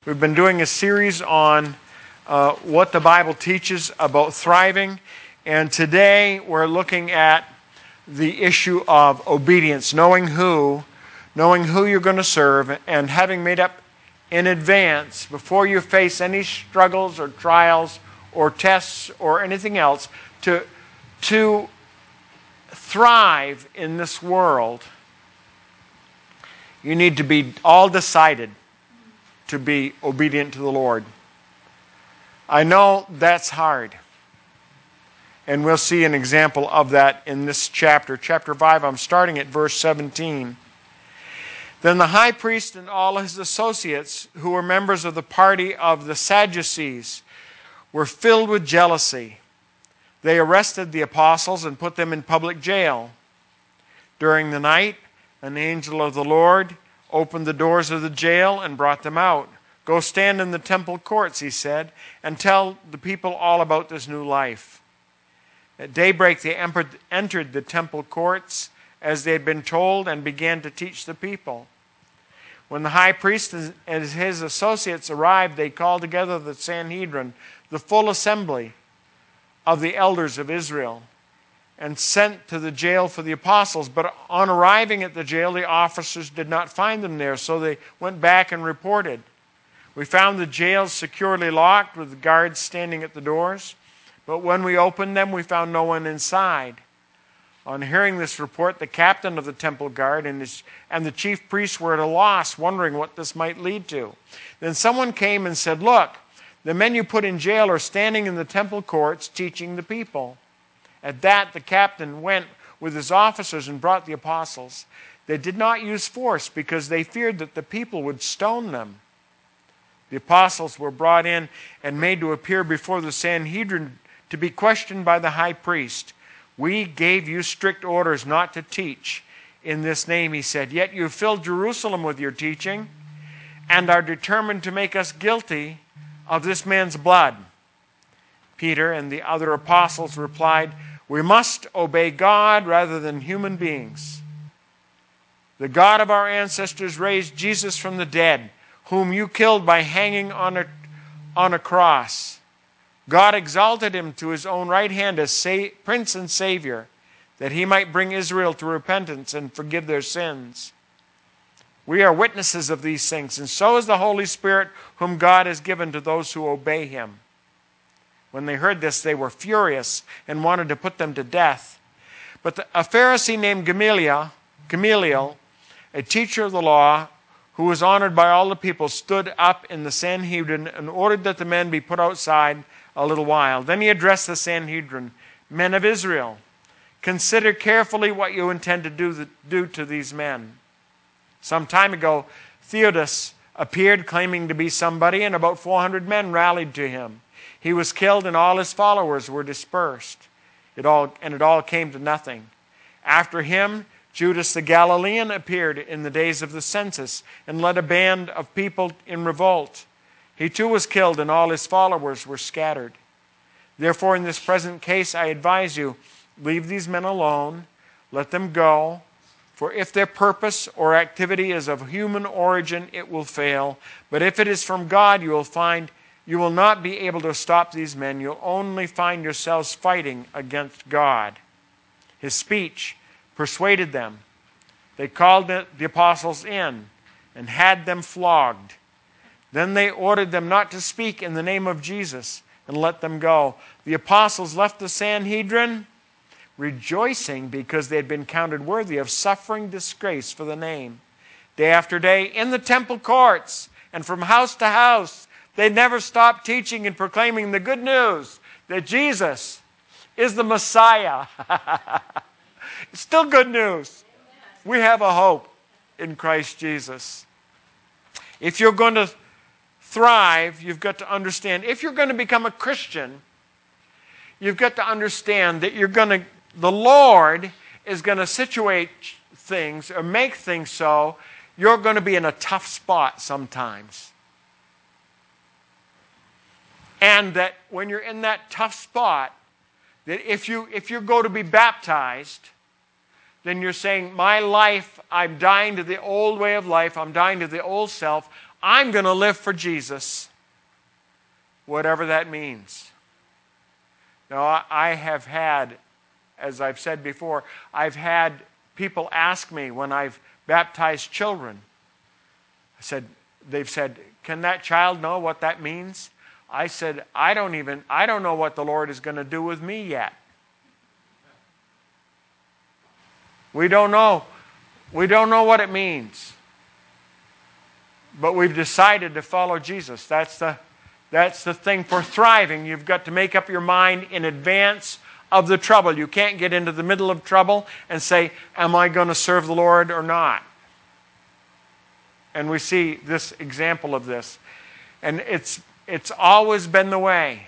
We've been doing a series on what the Bible teaches about thriving, and today we're looking at the issue of obedience, knowing who you're going to serve, and having made up in advance, before you face any struggles or trials or tests or anything else, to thrive in this world, you need to be all decided to be obedient to the Lord. I know that's hard. And we'll see an example of that in this chapter. Chapter 5, I'm starting at verse 17. Then the high priest and all his associates, who were members of the party of the Sadducees, were filled with jealousy. They arrested the apostles and put them in public jail. During the night, an angel of the Lord opened the doors of the jail and brought them out. Go stand in the temple courts, he said, and tell the people all about this new life. At daybreak they entered the temple courts as they had been told and began to teach the people. When the high priest and his associates arrived, they called together the Sanhedrin, the full assembly of the elders of Israel, and sent to the jail for the apostles. But on arriving at the jail, the officers did not find them there, so they went back and reported. We found the jails securely locked with guards standing at the doors, but when we opened them, we found no one inside. On hearing this report, the captain of the temple guard and the chief priests were at a loss, wondering what this might lead to. Then someone came and said, "Look, the men you put in jail are standing in the temple courts teaching the people." At that, the captain went with his officers and brought the apostles. They did not use force because they feared that the people would stone them. The apostles were brought in and made to appear before the Sanhedrin to be questioned by the high priest. "We gave you strict orders not to teach in this name," he said. "Yet you have filled Jerusalem with your teaching and are determined to make us guilty of this man's blood." Peter and the other apostles replied, "We must obey God rather than human beings. The God of our ancestors raised Jesus from the dead, whom you killed by hanging on a cross. God exalted him to his own right hand as Prince and Savior, that he might bring Israel to repentance and forgive their sins. We are witnesses of these things, and so is the Holy Spirit, whom God has given to those who obey him." When they heard this, they were furious and wanted to put them to death. But a Pharisee named Gamaliel, a teacher of the law, who was honored by all the people, stood up in the Sanhedrin and ordered that the men be put outside a little while. Then he addressed the Sanhedrin, "Men of Israel, consider carefully what you intend to do to these men. Some time ago, Theudas appeared claiming to be somebody, and about 400 men rallied to him. He was killed and all his followers were dispersed. It all came to nothing. After him, Judas the Galilean appeared in the days of the census and led a band of people in revolt. He too was killed and all his followers were scattered. Therefore, in this present case, I advise you, leave these men alone, let them go, for if their purpose or activity is of human origin, it will fail. But if it is from God, you will not be able to stop these men. You'll only find yourselves fighting against God." His speech persuaded them. They called the apostles in and had them flogged. Then they ordered them not to speak in the name of Jesus and let them go. The apostles left the Sanhedrin rejoicing because they had been counted worthy of suffering disgrace for the name. Day after day, in the temple courts and from house to house, they never stopped teaching and proclaiming the good news that Jesus is the Messiah. It's still good news. We have a hope in Christ Jesus. If you're going to thrive, you've got to understand. If you're going to become a Christian, you've got to understand that the Lord is going to situate things or make things so you're going to be in a tough spot sometimes. And that when you're in that tough spot, that if you go to be baptized, then you're saying, my life, I'm dying to the old way of life, I'm dying to the old self, I'm going to live for Jesus, whatever that means. Now, I have had, as I've said before, I've had people ask me when I've baptized children. They've said, can that child know what that means? I said, I don't know what the Lord is going to do with me yet. We don't know. We don't know what it means. But we've decided to follow Jesus. That's the thing for thriving. You've got to make up your mind in advance of the trouble. You can't get into the middle of trouble and say, am I going to serve the Lord or not? And we see this example of this. And it's always been the way.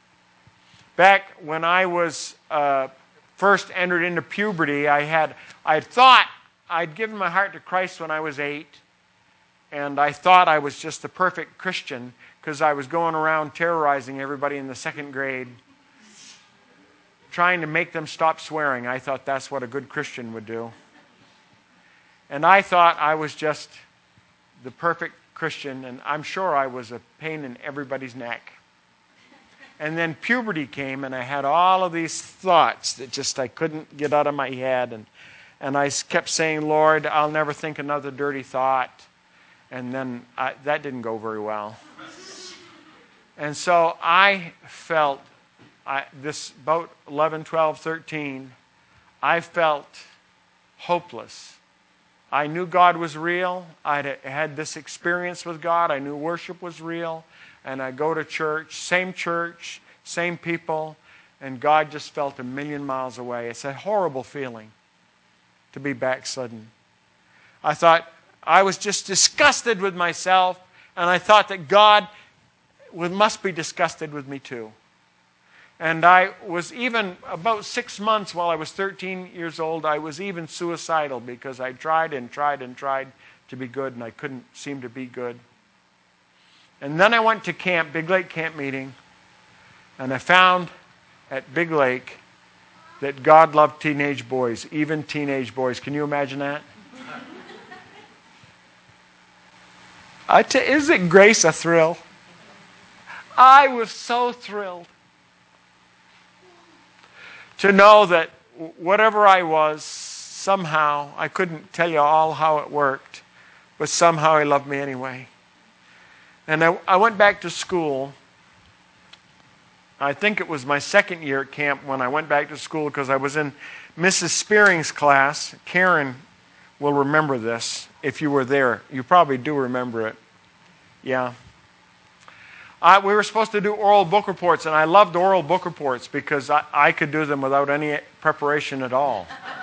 Back when I was first entered into puberty, I thought I'd given my heart to Christ when I was 8. And I thought I was just the perfect Christian because I was going around terrorizing everybody in the 2nd grade, trying to make them stop swearing. I thought that's what a good Christian would do. And I thought I was just the perfect Christian, and I'm sure I was a pain in everybody's neck. And then puberty came, and I had all of these thoughts that just I couldn't get out of my head. And I kept saying, Lord, I'll never think another dirty thought. And then that didn't go very well. And so I felt, about 11, 12, 13, I felt hopeless. I knew God was real. I had this experience with God. I knew worship was real. And I go to church, same people, and God just felt a million miles away. It's a horrible feeling to be backslidden. I thought I was just disgusted with myself, and I thought that God must be disgusted with me too. And I was even, about 6 months while I was 13 years old, I was even suicidal because I tried and tried and tried to be good, and I couldn't seem to be good. And then I went to camp, Big Lake camp meeting, and I found at Big Lake that God loved teenage boys, even teenage boys. Can you imagine that? Isn't grace a thrill? I was so thrilled to know that whatever I was, somehow, I couldn't tell you all how it worked, but somehow He loved me anyway. And I went back to school. I think it was my 2nd year at camp when I went back to school because I was in Mrs. Spearing's class. Karen will remember this if you were there. You probably do remember it. Yeah. We were supposed to do oral book reports, and I loved oral book reports because I could do them without any preparation at all.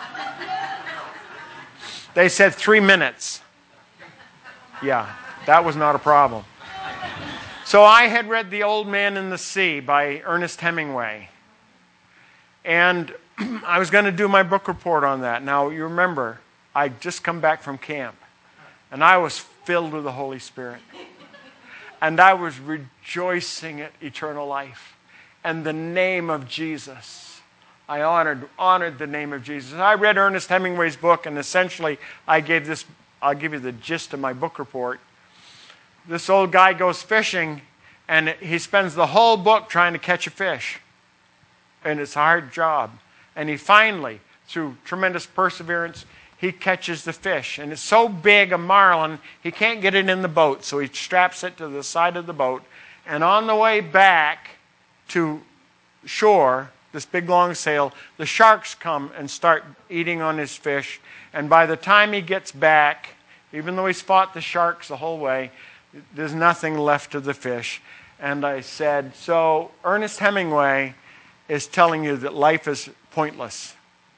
They said 3 minutes. Yeah, that was not a problem. So I had read The Old Man and the Sea by Ernest Hemingway. And I was going to do my book report on that. Now, you remember, I'd just come back from camp. And I was filled with the Holy Spirit. And I was rejoicing at eternal life and the name of Jesus. I honored the name of Jesus. I read Ernest Hemingway's book, and essentially I'll give you the gist of my book report. This old guy goes fishing, and he spends the whole book trying to catch a fish. And it's a hard job. And he finally, through tremendous perseverance, he catches the fish. And it's so big, a marlin, he can't get it in the boat. So he straps it to the side of the boat. And on the way back to shore, this big long sail, the sharks come and start eating on his fish. And by the time he gets back, even though he's fought the sharks the whole way, there's nothing left of the fish. And I said, so Ernest Hemingway is telling you that life is pointless.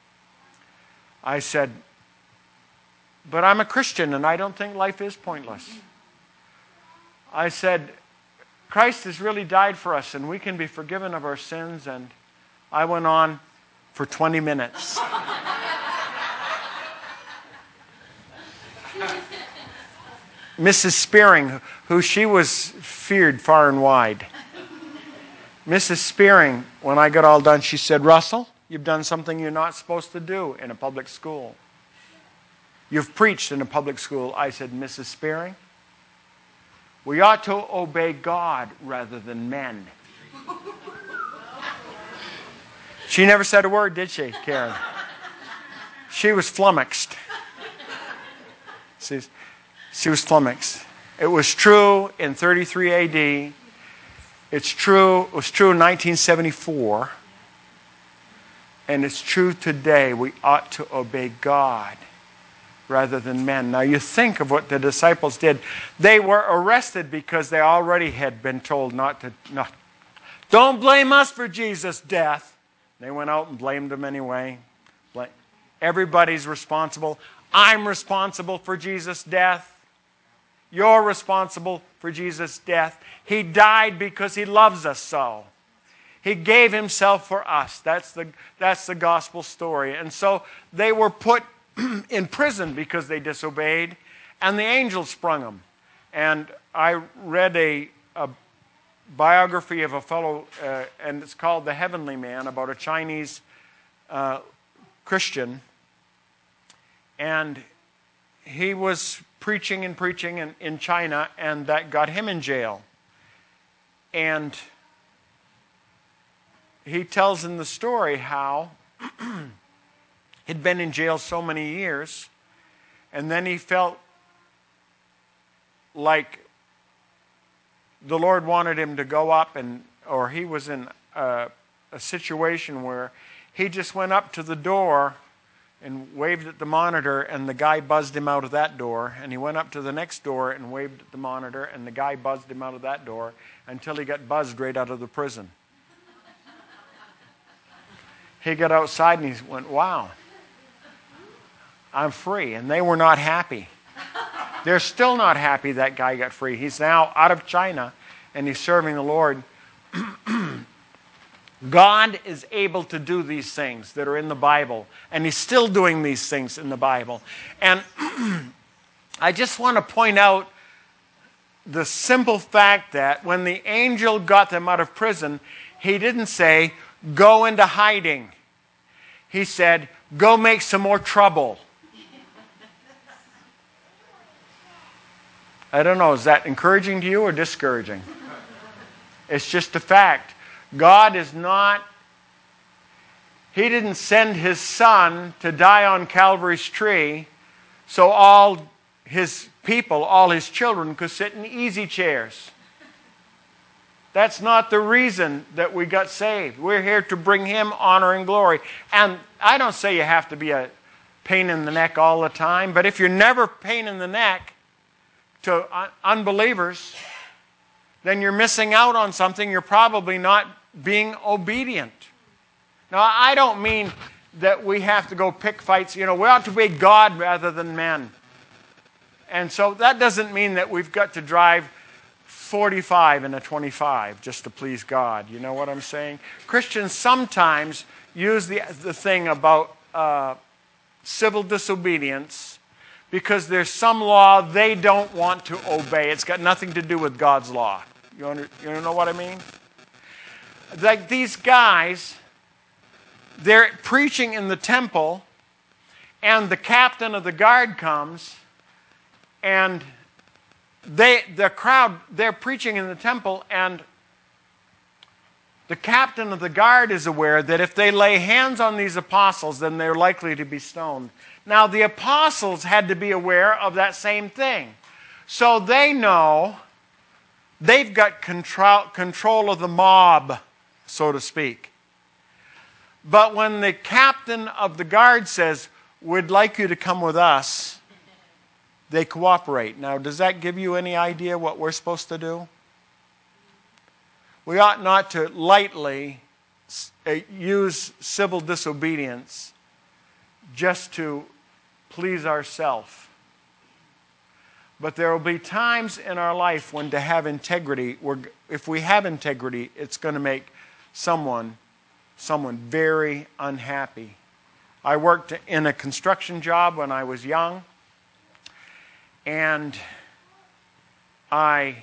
I said, but I'm a Christian and I don't think life is pointless. I said, Christ has really died for us and we can be forgiven of our sins. And I went on for 20 minutes. Mrs. Spearing, who she was feared far and wide. Mrs. Spearing, when I got all done, she said, Russell, you've done something you're not supposed to do in a public school. You've preached in a public school. I said, Mrs. Spearing, We ought to obey God rather than men. She never said a word, did she, Karen? She was flummoxed. She was flummoxed. It was true in 33 AD. It was true in 1974. And it's true today. We ought to obey God rather than men. Now you think of what the disciples did. They were arrested because they already had been told not. Don't blame us for Jesus' death. They went out and blamed him anyway. Everybody's responsible. I'm responsible for Jesus' death. You're responsible for Jesus' death. He died because he loves us so. He gave himself for us. That's the gospel story. And so they were put in prison because they disobeyed, and the angels sprung them. And I read a biography of a fellow, and it's called The Heavenly Man, about a Chinese Christian. And he was preaching in China, and that got him in jail. And he tells in the story how he'd been in jail so many years, and then he felt like the Lord wanted him to go up, or he was in a situation where he just went up to the door and waved at the monitor, and the guy buzzed him out of that door. And he went up to the next door and waved at the monitor, and the guy buzzed him out of that door until he got buzzed right out of the prison. He got outside and he went, wow, I'm free. And they were not happy. They're still not happy that guy got free. He's now out of China and he's serving the Lord. God is able to do these things that are in the Bible, and he's still doing these things in the Bible. And I just want to point out the simple fact that when the angel got them out of prison, he didn't say, go into hiding. He said, go make some more trouble. I don't know, is that encouraging to you or discouraging? It's just a fact. God is not, he didn't send his son to die on Calvary's tree so all his people, all his children could sit in easy chairs. That's not the reason that we got saved. We're here to bring him honor and glory. And I don't say you have to be a pain in the neck all the time, but if you're never pain in the neck to unbelievers, then you're missing out on something. You're probably not being obedient. Now, I don't mean that we have to go pick fights. We ought to obey God rather than men. And so that doesn't mean that we've got to drive 45 in a 25 just to please God. You know what I'm saying? Christians sometimes use the thing about civil disobedience because there's some law they don't want to obey. It's got nothing to do with God's law. You know what I mean? Like these guys, they're preaching in the temple, and the captain of the guard comes, and the crowd, they're preaching in the temple, and the captain of the guard is aware that if they lay hands on these apostles, then they're likely to be stoned. Now, the apostles had to be aware of that same thing. So they know they've got control of the mob, so to speak. But when the captain of the guard says, we'd like you to come with us, they cooperate. Now, does that give you any idea what we're supposed to do? We ought not to lightly use civil disobedience just to please ourselves. But there will be times in our life when to have integrity, if we have integrity, it's going to make someone very unhappy. I worked in a construction job when I was young, and I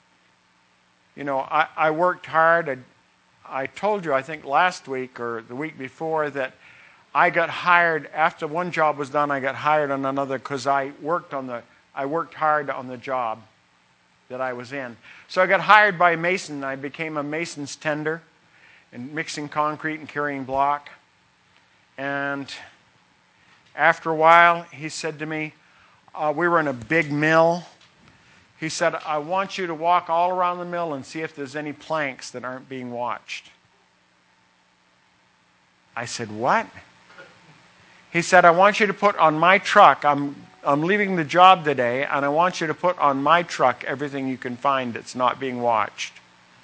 worked hard. I told you, I think last week or the week before, that I got hired, after one job was done, I got hired on another because I worked hard on the job. that I was in. So I got hired by a mason. I became a mason's tender and mixing concrete and carrying block. And after a while, he said to me, we were in a big mill. He said, I want you to walk all around the mill and see if there's any planks that aren't being watched. I said, what? He said, I want you to put on my truck, I'm leaving the job today, and I want you to put on my truck everything you can find that's not being watched.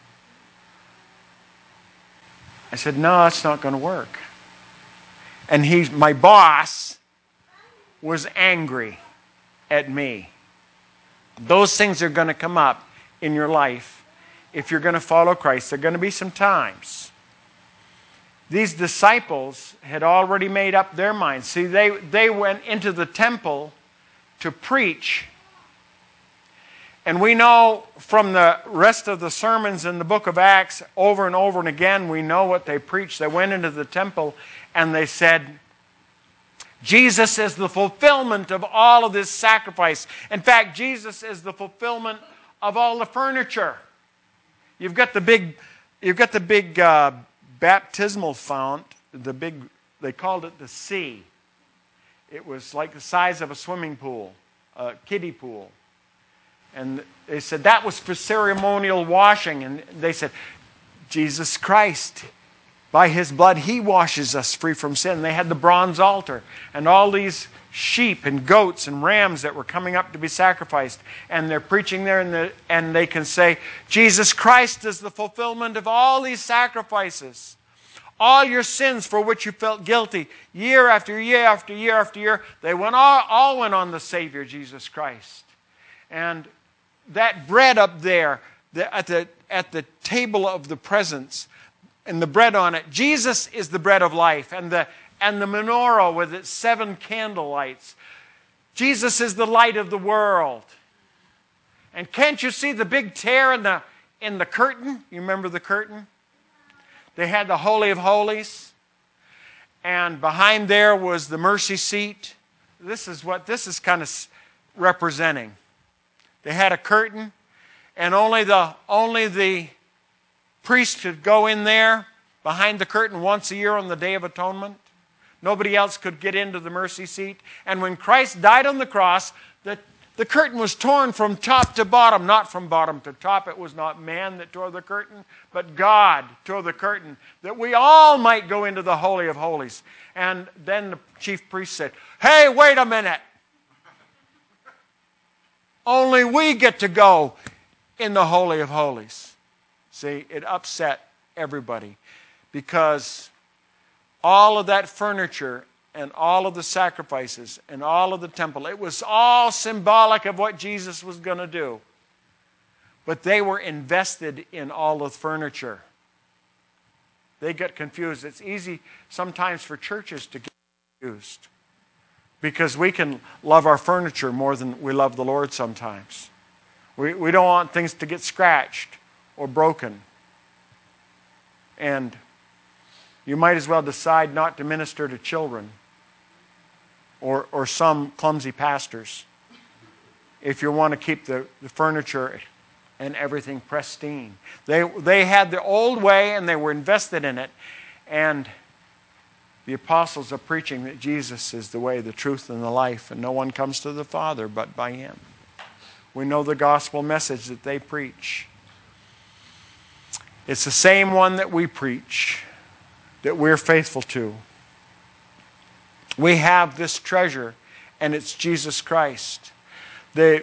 I said, no, that's not going to work. And my boss was angry at me. Those things are going to come up in your life if you're going to follow Christ. There are going to be some times. These disciples had already made up their minds. See, they went into the temple to preach. And we know from the rest of the sermons in the book of Acts, over and over and again, we know what they preached. They went into the temple and they said, Jesus is the fulfillment of all of this sacrifice. In fact, Jesus is the fulfillment of all the furniture. You've got the big baptismal font. They called it the sea. It was like the size of a swimming pool, a kiddie pool. And they said that was for ceremonial washing. And they said, Jesus Christ, by His blood, He washes us free from sin. They had the bronze altar and all these sheep and goats and rams that were coming up to be sacrificed. And they're preaching there and they can say, Jesus Christ is the fulfillment of all these sacrifices. All your sins for which you felt guilty year after year after year after year, they all went on the Savior, Jesus Christ. And that bread up there at the table of the presence, and the bread on it, Jesus is the bread of life. And the menorah with its 7 candle lights, Jesus is the light of the world. And can't you see the big tear in the curtain? You remember the curtain? They had the Holy of Holies. And behind there was the mercy seat. This is what this is kind of representing. They had a curtain, and only the priest could go in there behind the curtain once a year on the Day of Atonement. Nobody else could get into the mercy seat. And when Christ died on the cross, the curtain was torn from top to bottom, not from bottom to top. It was not man that tore the curtain, but God tore the curtain, that we all might go into the Holy of Holies. And then the chief priest said, hey, wait a minute. Only we get to go in the Holy of Holies. See, it upset everybody because all of that furniture and all of the sacrifices and all of the temple, it was all symbolic of what Jesus was going to do. But they were invested in all of the furniture. They got confused. It's easy sometimes for churches to get confused because we can love our furniture more than we love the Lord sometimes. We don't want things to get scratched or broken. And you might as well decide not to minister to children or some clumsy pastors if you want to keep the furniture and everything pristine. They had the old way and they were invested in it. And the apostles are preaching that Jesus is the way, the truth, and the life, and no one comes to the Father but by Him. We know the gospel message that they preach. It's the same one that we preach, that we're faithful to. We have this treasure, and it's Jesus Christ. The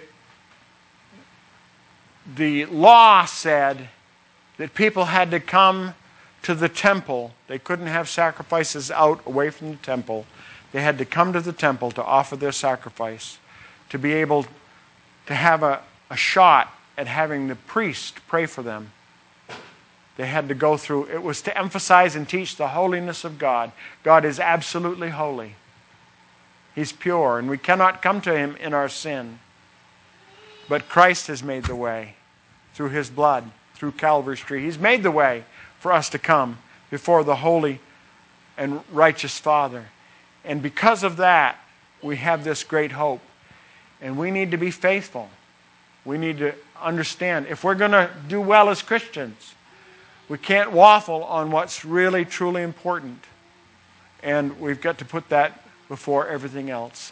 law said that people had to come to the temple. They couldn't have sacrifices out away from the temple. They had to come to the temple to offer their sacrifice, to be able to have a shot at having the priest pray for them. They had to go through. It was to emphasize and teach the holiness of God. God is absolutely holy. He's pure, and we cannot come to Him in our sin. But Christ has made the way through His blood, through Calvary's tree. He's made the way for us to come before the holy and righteous Father. And because of that, we have this great hope. And we need to be faithful. We need to understand. If we're going to do well as Christians, we can't waffle on what's really, truly important. And we've got to put that before everything else.